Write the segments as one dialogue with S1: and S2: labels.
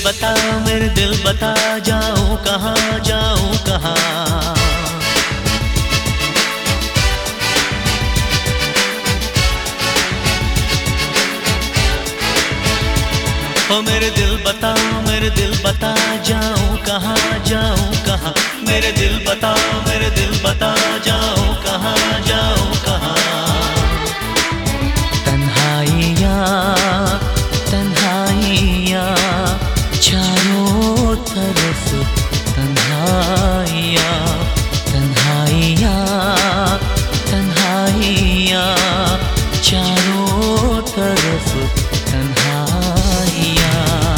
S1: बता, मेरे दिल बता, जाऊं कहाँ, जाऊं कहाँ। ओ मेरे दिल बता, मेरे दिल बता, जाऊं कहाँ, जाऊं कहाँ। मेरे दिल बता, मेरे दिल बता, जाऊं कहाँ, जाऊं कहाँ। तन्हाइयाँ तन्हाइयाँ चारों तरफ, तन्हाइयाँ तन्हाइयाँ तन्हाइयाँ चारों तरफ, तन्हाइयाँ।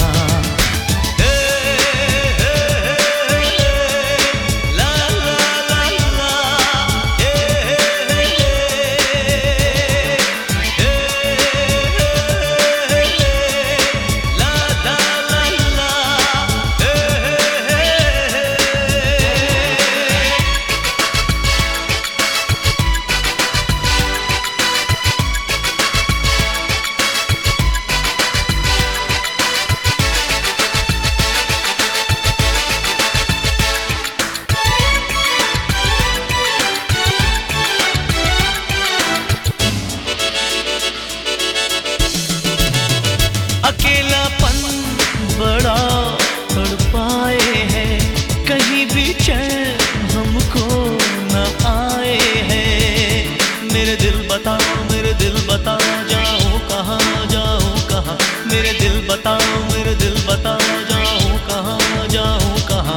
S1: अकेलापन बड़ा तड़पाए है, कहीं भी चैन हमको न आए है। मेरे दिल बता, मेरे दिल बता, जाऊं कहाँ, जाऊं कहाँ। मेरे दिल बता, मेरे दिल बता, जाऊं कहाँ, जाऊं कहाँ।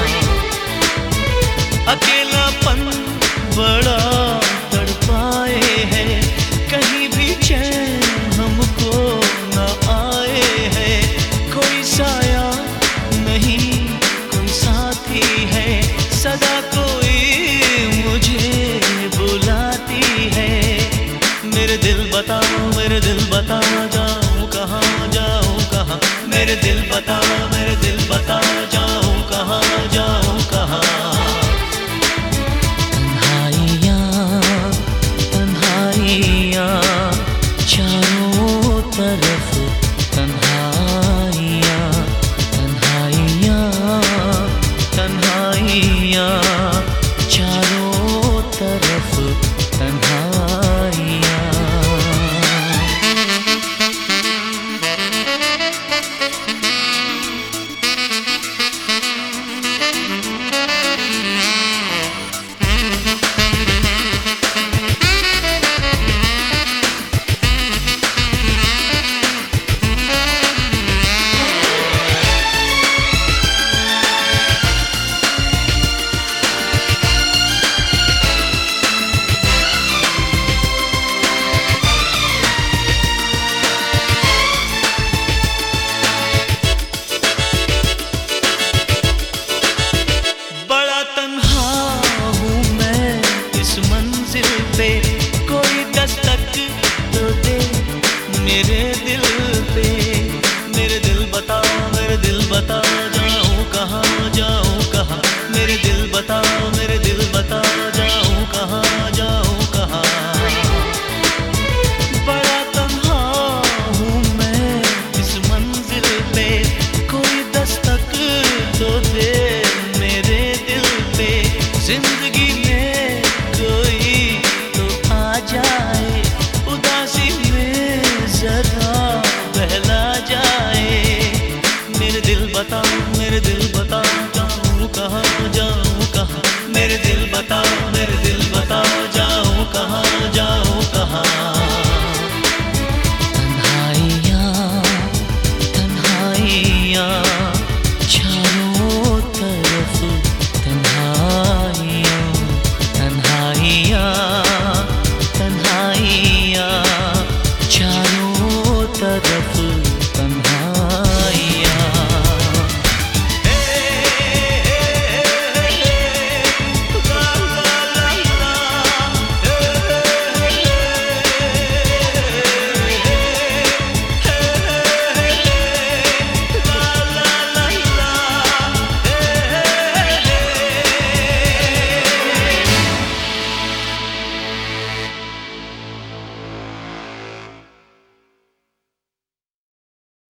S1: अकेलापन बड़ा तड़पाए है, कहीं भी चैन हमको न आए है। कोई साया नहीं, कोई साथी है, सदा कोई मुझे बुलाती है। मेरे दिल बता, मेरे दिल बता, जाऊं कहाँ, जाऊं कहाँ। मेरे दिल बता।